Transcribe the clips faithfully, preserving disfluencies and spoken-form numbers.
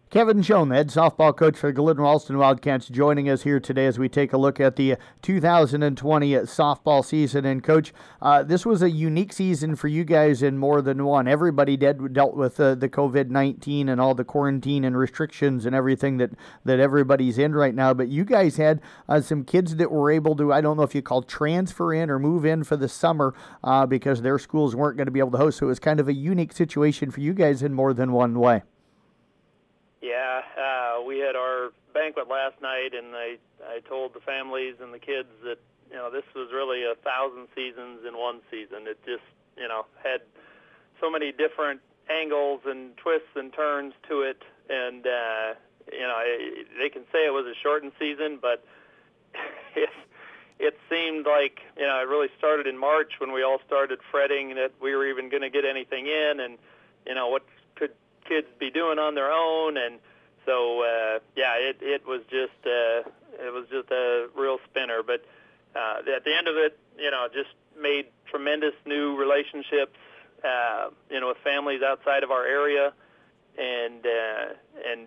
Kevin Schoen, the head softball coach for the Glidden Ralston Wildcats, joining us here today as we take a look at the two thousand twenty softball season. And, Coach, uh, this was a unique season for you guys in more than one. Everybody did, dealt with uh, the covid nineteen and all the quarantine and restrictions and everything that, that everybody's in right now. But you guys had uh, some kids that were able to, I don't know if you call transfer in or move in for the summer uh, because their schools weren't going to be able to host. So it was kind of a unique situation for you guys in more than one way. Yeah, uh, we had our banquet last night, and I, I told the families and the kids that, you know, this was really a thousand seasons in one season. It just, you know, had so many different angles and twists and turns to it, and, uh, you know, they can say it was a shortened season, but it, it seemed like, you know, it really started in March when we all started fretting that we were even going to get anything in, and, you know, what could kids be doing on their own. And so uh yeah it it was just uh it was just a real spinner, but uh at the end of it, you know, just made tremendous new relationships uh you know with families outside of our area. And uh and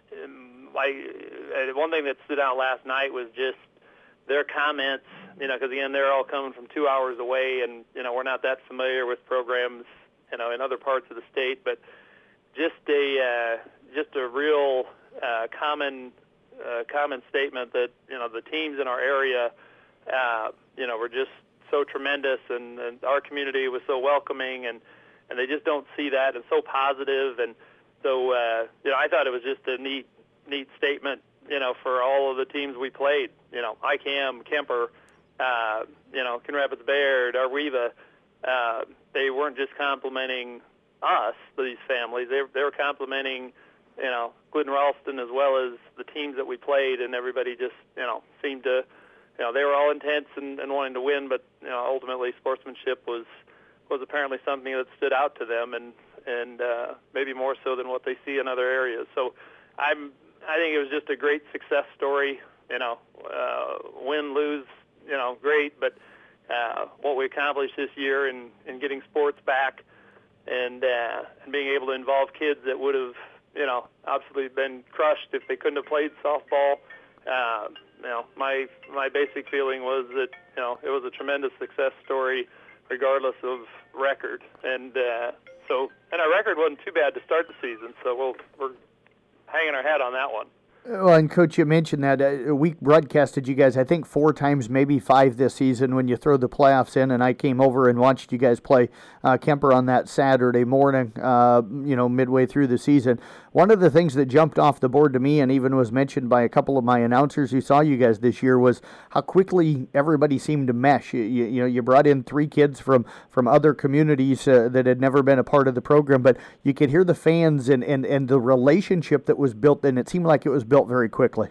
my uh, one thing that stood out last night was just their comments, you know, because again, they're all coming from two hours away, and you know, we're not that familiar with programs, you know, in other parts of the state, but just a uh, just a real uh, common uh, common statement that, you know, the teams in our area, uh, you know, were just so tremendous, and, and our community was so welcoming, and, and they just don't see that, and so positive. And so uh, you know, I thought it was just a neat neat statement, you know, for all of the teams we played. You know, I C A M, Kemper, uh, you know, Coon Rapids Bayard, Arweva. Uh, they weren't just complimenting us, these families. They, they were complimenting, you know, Glidden Ralston as well as the teams that we played, and everybody just, you know, seemed to, you know, they were all intense and, and wanting to win, but, you know, ultimately sportsmanship was was apparently something that stood out to them, and and uh, maybe more so than what they see in other areas. So I'm I think it was just a great success story. You know, uh, win, lose, you know, great, but uh, what we accomplished this year in, in getting sports back, and uh, and being able to involve kids that would have, you know, obviously been crushed if they couldn't have played softball. Uh, you know, my my basic feeling was that, you know, it was a tremendous success story, regardless of record. And uh, so, and our record wasn't too bad to start the season. So we'll, we're hanging our hat on that one. Well, and Coach, you mentioned that uh, we broadcasted you guys, I think, four times, maybe five this season when you throw the playoffs in, and I came over and watched you guys play uh, Kemper on that Saturday morning, uh, you know, midway through the season. One of the things that jumped off the board to me, and even was mentioned by a couple of my announcers who saw you guys this year, was how quickly everybody seemed to mesh. You, you, you know, you brought in three kids from, from other communities uh, that had never been a part of the program, but you could hear the fans and, and, and the relationship that was built, and it seemed like it was built very quickly.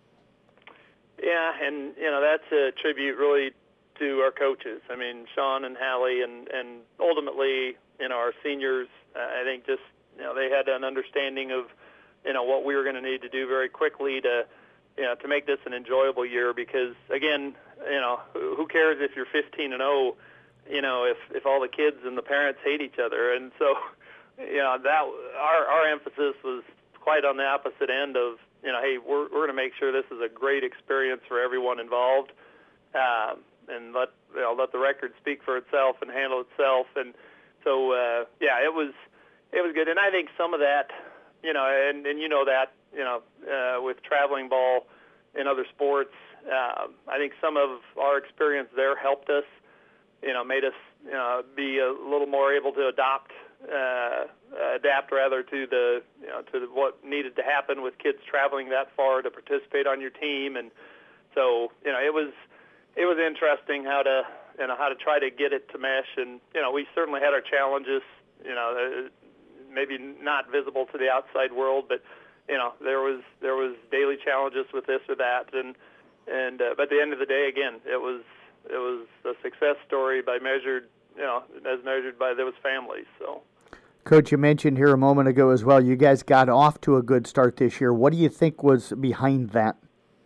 Yeah, and, you know, that's a tribute really to our coaches. I mean, Sean and Hallie, and, and ultimately, you know, our seniors, uh, I think just, you know, they had an understanding of, you know, what we were going to need to do very quickly to, you know, to make this an enjoyable year. Because, again, you know, who cares if you're fifteen and oh, you know, if, if all the kids and the parents hate each other. And so, you know, that our, our emphasis was quite on the opposite end of, you know, hey, we're, we're going to make sure this is a great experience for everyone involved, uh, and let, you know, let the record speak for itself and handle itself. And so, uh, yeah, it was it was good. And I think some of that, you know, and, and you know that, you know, uh, with traveling ball in other sports, uh, I think some of our experience there helped us, you know, made us, you know, be a little more able to adopt uh, adapt rather to the, you know, to the, what needed to happen with kids traveling that far to participate on your team. And so, you know, it was it was interesting how to, you know, how to try to get it to mesh. And, you know, we certainly had our challenges, you know, maybe not visible to the outside world, but, you know, there was there was daily challenges with this or that. And and uh, but at the end of the day, again, it was it was a success story by measured, you know, as measured by those families. So, Coach, you mentioned here a moment ago as well, you guys got off to a good start this year. What do you think was behind that?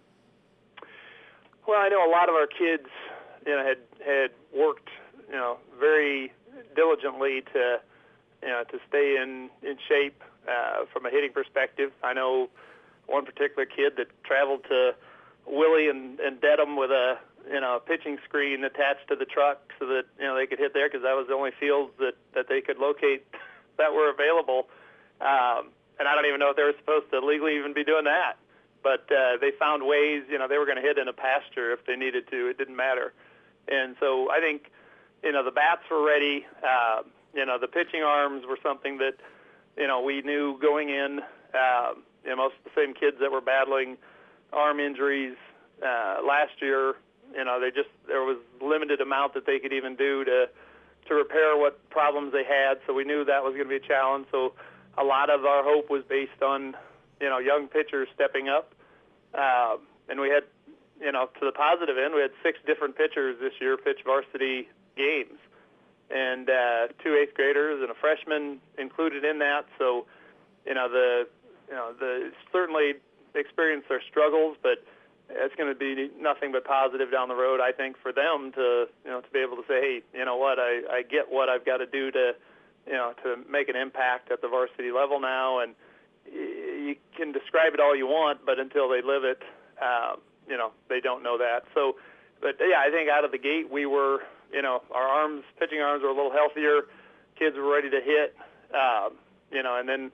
Well, I know a lot of our kids, you know, had had worked, you know, very diligently to, you know, to stay in in shape. uh, from a hitting perspective. I know one particular kid that traveled to Willie and, and Dedham with a you know a pitching screen attached to the truck so that you know they could hit there because that was the only fields that, that they could locate that were available. Um, and I don't even know if they were supposed to legally even be doing that. But uh, they found ways, you know, they were going to hit in a pasture if they needed to. It didn't matter. And so I think, you know, the bats were ready. Uh, you know, the pitching arms were something that, you know, we knew going in. Uh, you know, most of the same kids that were battling arm injuries uh, last year, you know, they just, there was limited amount that they could even do to, to repair what problems they had. So we knew that was going to be a challenge. So a lot of our hope was based on, you know, young pitchers stepping up. Uh, and we had, you know, to the positive end, we had six different pitchers this year pitch varsity games. And uh, two eighth graders and a freshman included in that. So, you know, the, you know, the certainly experienced their struggles, but it's going to be nothing but positive down the road, I think, for them to, you know, to be able to say, hey, you know what, I, I get what I've got to do to, you know, to make an impact at the varsity level now. And you can describe it all you want, but until they live it, uh, you know, they don't know that. So, but yeah, I think out of the gate we were, you know, our arms, pitching arms were a little healthier. Kids were ready to hit, uh, you know, and then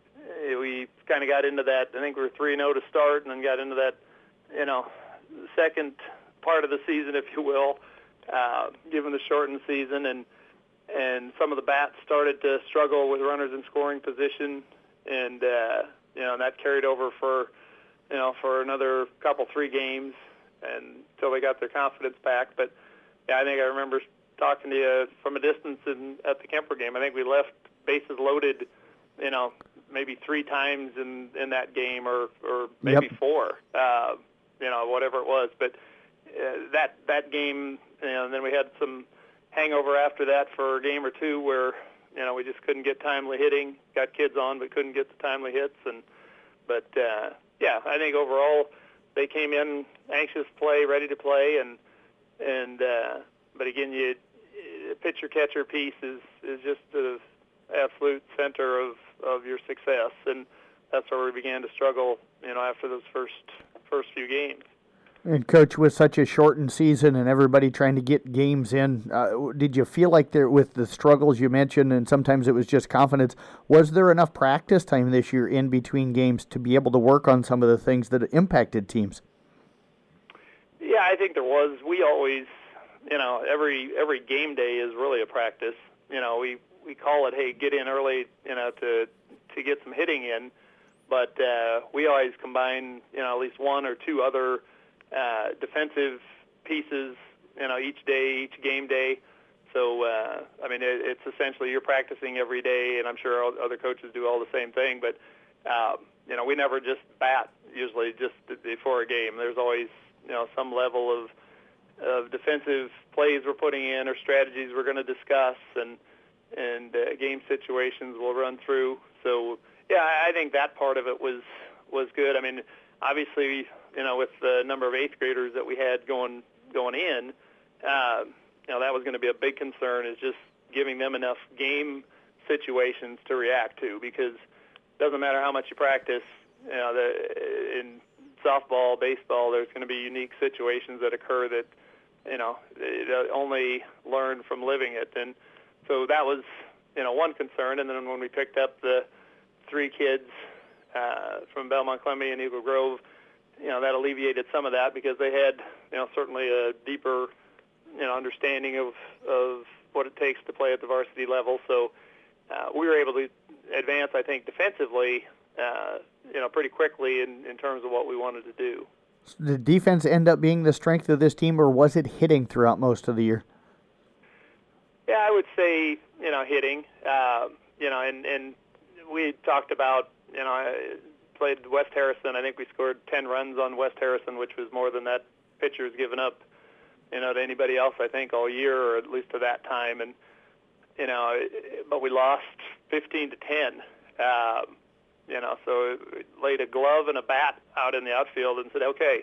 we kind of got into that. I think we were three and oh to start, and then got into that, you know, second part of the season, if you will, uh, given the shortened season, and and some of the bats started to struggle with runners in scoring position. And, uh, you know, and that carried over for, you know, for another couple, three games and until they got their confidence back. But, yeah, I think I remember talking to you from a distance in, at the Kemper game. I think we left bases loaded, you know, maybe three times in, in that game or, or maybe Yep. four, uh, you know, whatever it was. But uh, that, that game, you know, and then we had some hangover after that for a game or two where, you know, we just couldn't get timely hitting. Got kids on, but couldn't get the timely hits. And but uh, yeah, I think overall they came in anxious to play, ready to play, and and uh, but again, you pitcher catcher piece is is just the absolute center of, of your success, and that's where we began to struggle. You know, after those first first few games. And, Coach, with such a shortened season and everybody trying to get games in, uh, did you feel like there, with the struggles you mentioned, and sometimes it was just confidence, was there enough practice time this year in between games to be able to work on some of the things that impacted teams? Yeah, I think there was. We always, you know, every every game day is really a practice. You know, we, we call it, hey, get in early, you know, to to get some hitting in. But uh, we always combine, you know, at least one or two other Uh, defensive pieces, you know, each day, each game day. So, uh, I mean, it, it's essentially you're practicing every day, and I'm sure all, other coaches do all the same thing. But, um, you know, we never just bat usually just before a game. There's always, you know, some level of, of defensive plays we're putting in or strategies we're going to discuss, and and uh, game situations we'll run through. So, yeah, I think that part of it was was good. I mean, obviously, you know, with the number of eighth graders that we had going going in, uh, you know, that was going to be a big concern, is just giving them enough game situations to react to, because it doesn't matter how much you practice, you know, the, in softball, baseball, there's going to be unique situations that occur that, you know, they only learn from living it. And so that was, you know, one concern. And then when we picked up the three kids uh, from Belmont Clemmy and Eagle Grove, you know, that alleviated some of that, because they had, you know, certainly a deeper, you know, understanding of, of what it takes to play at the varsity level. So uh, we were able to advance, I think, defensively, uh, you know, pretty quickly in, in terms of what we wanted to do. Did defense end up being the strength of this team, or was it hitting throughout most of the year? Yeah, I would say, you know, hitting, uh, you know, and, and we talked about, you know, I played West Harrison. I think we scored ten runs on West Harrison, which was more than that pitcher's given up, you know, to anybody else, I think, all year, or at least to that time. And, you know, but we lost fifteen to ten. Um, you know, so we laid a glove and a bat out in the outfield and said, okay,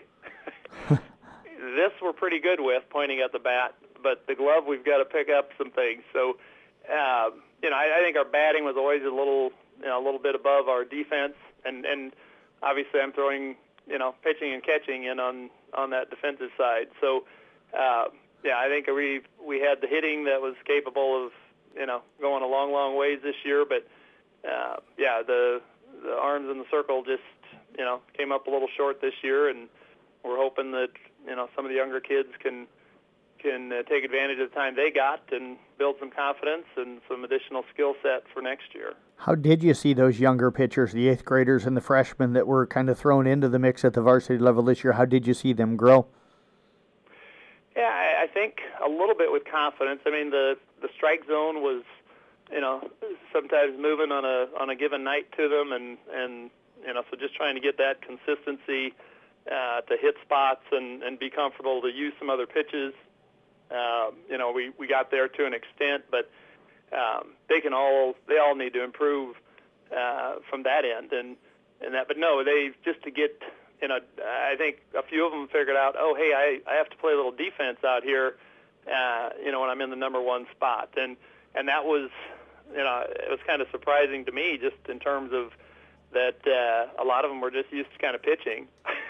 this we're pretty good with, pointing at the bat, but the glove, we've got to pick up some things. So, um, you know, I, I think our batting was always a little you know, a little bit above our defense, and and obviously I'm throwing, you know, pitching and catching in on on that defensive side. So uh, yeah, I think we we had the hitting that was capable of, you know, going a long long ways this year, but uh, yeah, the the arms in the circle just, you know, came up a little short this year, and we're hoping that, you know, some of the younger kids can can uh, take advantage of the time they got and build some confidence and some additional skill set for next year. How did you see those younger pitchers, the eighth graders and the freshmen that were kind of thrown into the mix at the varsity level this year? How did you see them grow? Yeah, I, I think a little bit with confidence. I mean, the the strike zone was, you know, sometimes moving on a on a given night to them, and and you know, so just trying to get that consistency uh, to hit spots and and be comfortable to use some other pitches. Um, you know, we, we got there to an extent, but um, they can all they all need to improve uh, from that end, and and that. But no, they just to get, you know, I think a few of them figured out, oh, hey, I, I have to play a little defense out here, uh, you know, when I'm in the number one spot, and and that was, you know, it was kind of surprising to me, just in terms of that uh, a lot of them were just used to kind of pitching,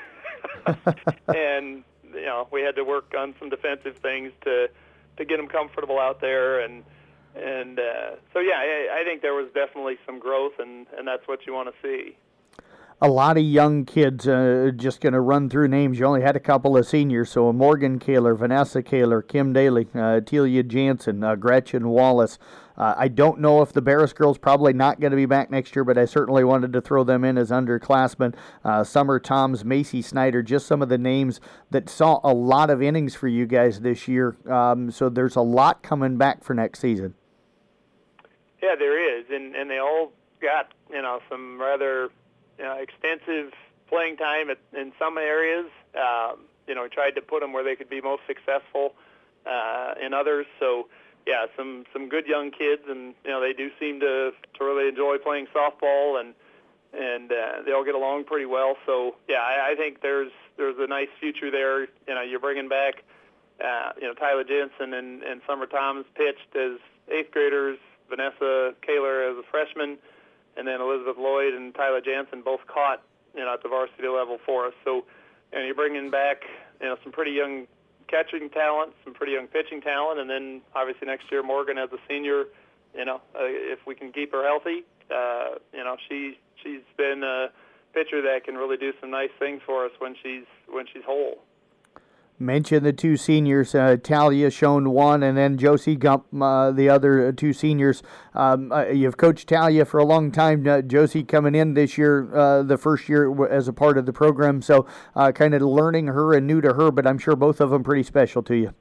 and you know, we had to work on some defensive things to to get them comfortable out there, and and uh, so yeah, I, I think there was definitely some growth, and, and that's what you want to see. A lot of young kids, uh, just going to run through names. You only had a couple of seniors, so Morgan Kaler, Vanessa Kaler, Kim Daly, uh, Telia Jansen, uh, Gretchen Wallace. Uh, I don't know if the Barris girls probably not going to be back next year, but I certainly wanted to throw them in as underclassmen. Uh, Summer Toms, Macy Snyder, just some of the names that saw a lot of innings for you guys this year. Um, so there's a lot coming back for next season. Yeah, there is, and, and they all got, you know, some rather you know, extensive playing time at, in some areas. Um, you know, we tried to put them where they could be most successful uh, in others. So, yeah, some, some good young kids, and you know they do seem to, to really enjoy playing softball, and and uh, they all get along pretty well. So, yeah, I, I think there's there's a nice future there. You know, you're bringing back, uh, you know, Tyler Jensen and, and Summer Thomas pitched as eighth graders, Vanessa Kaler as a freshman, and then Elizabeth Lloyd and Tyler Jansen both caught, you know, at the varsity level for us. So, you know, you're bringing back, you know, some pretty young catching talent, some pretty young pitching talent, and then obviously next year Morgan as a senior, you know, uh, if we can keep her healthy, uh, you know, she she's been a pitcher that can really do some nice things for us when she's when she's whole. Mention the two seniors, uh, Talia Schoen one, and then Josie Gump, uh, the other two seniors. Um, uh, you've coached Talia for a long time. Uh, Josie coming in this year, uh, the first year as a part of the program, so uh, kind of learning her and new to her, but I'm sure both of them pretty special to you.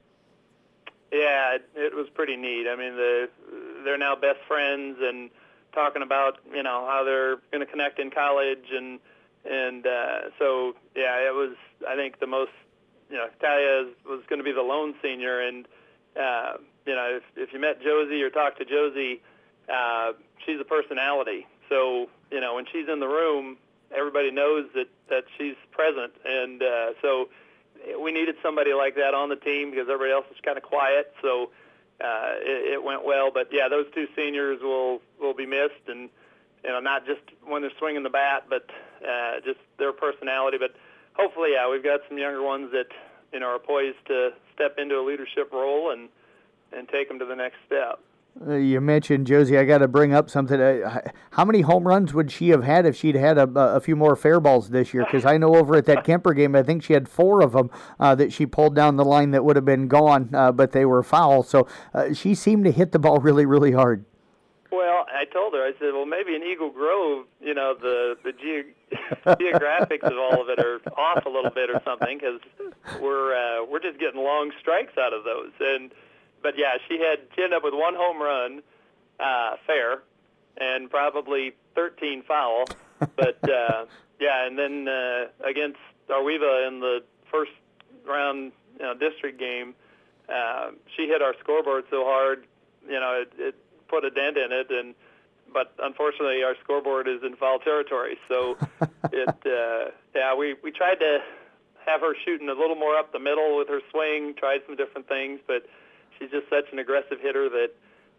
Yeah, it, it was pretty neat. I mean, the, they're now best friends and talking about, you know, how they're going to connect in college, and and uh, so, yeah, it was, I think, the most you know, Talia was going to be the lone senior, and, uh, you know, if, if you met Josie or talked to Josie, uh, she's a personality. So, you know, when she's in the room, everybody knows that, that she's present. And uh, so we needed somebody like that on the team because everybody else is kind of quiet. So uh, it, it went well. But, yeah, those two seniors will, will be missed, and, you know, not just when they're swinging the bat, but uh, just their personality. But hopefully, yeah, we've got some younger ones that, you know, are poised to step into a leadership role and and take them to the next step. Uh, you mentioned Josie. I got to bring up something. Uh, how many home runs would she have had if she'd had a, a few more fair balls this year? Because I know over at that Kemper game, I think she had four of them uh, that she pulled down the line that would have been gone, uh, but they were foul. So uh, she seemed to hit the ball really, really hard. Well, I told her, I said, well, maybe in Eagle Grove, you know, the the ge- geographics of all of it are off a little bit or something, because we're uh, we're just getting long strikes out of those. And but yeah, she had she ended up with one home run, uh, fair, and probably thirteen foul. But uh, yeah, and then uh, against Arweva in the first round, you know, district game, uh, she hit our scoreboard so hard, you know, it. it put a dent in it, and but unfortunately our scoreboard is in foul territory. So it, uh, yeah, we, we tried to have her shooting a little more up the middle with her swing, tried some different things, but she's just such an aggressive hitter that,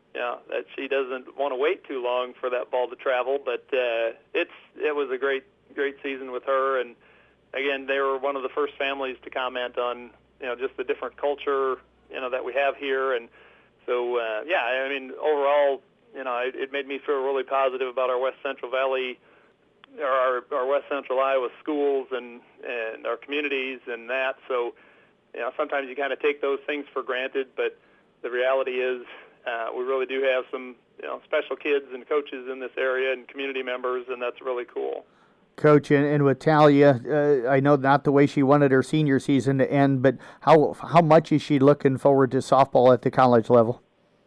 you know, that she doesn't want to wait too long for that ball to travel. But uh, it's it was a great great season with her, and again, they were one of the first families to comment on, you know, just the different culture, you know, that we have here. And so, uh, yeah, I mean, overall, you know, it, it made me feel really positive about our West Central Valley, or our, our West Central Iowa schools and, and our communities and that. So, you know, sometimes you kind of take those things for granted, but the reality is uh, we really do have some, you know, special kids and coaches in this area and community members, and that's really cool. Coach, and, and with Talia, uh, I know not the way she wanted her senior season to end, but how how much is she looking forward to softball at the college level?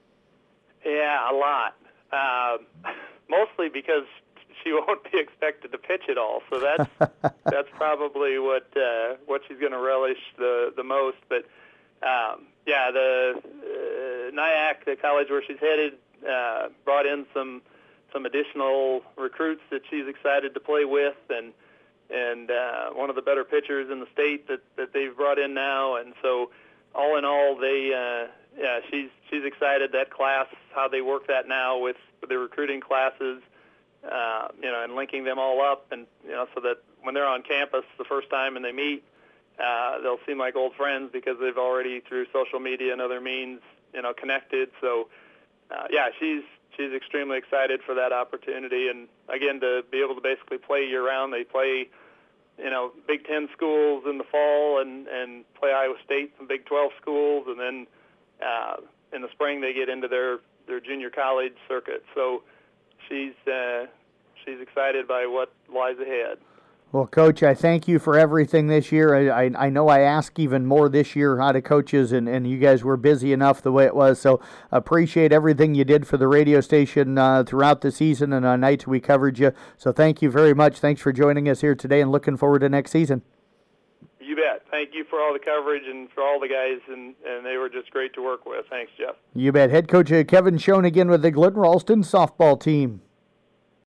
Yeah, a lot. Uh, mostly because she won't be expected to pitch at all, so that's that's probably what uh, what she's going to relish the the most. But um, yeah, the uh, Nyack, the college where she's headed, uh, brought in some. some additional recruits that she's excited to play with, and and uh, one of the better pitchers in the state that, that they've brought in now. And so all in all, they uh, yeah, she's she's excited. That class, how they work that now with the recruiting classes, uh, you know, and linking them all up, and you know, so that when they're on campus the first time and they meet, uh, they'll seem like old friends because they've already through social media and other means, you know, connected. So uh, yeah, she's She's extremely excited for that opportunity, and again, to be able to basically play year-round. They play, you know, Big Ten schools in the fall, and, and play Iowa State and Big twelve schools, and then uh, in the spring they get into their, their junior college circuit. So she's uh, she's excited by what lies ahead. Well, Coach, I thank you for everything this year. I, I, I know I ask even more this year out of coaches, and, and you guys were busy enough the way it was. So appreciate everything you did for the radio station uh, throughout the season and on nights we covered you. So thank you very much. Thanks for joining us here today, and looking forward to next season. You bet. Thank you for all the coverage and for all the guys, and, and they were just great to work with. Thanks, Jeff. You bet. Head coach Kevin Schoen again with the Glidden Ralston softball team.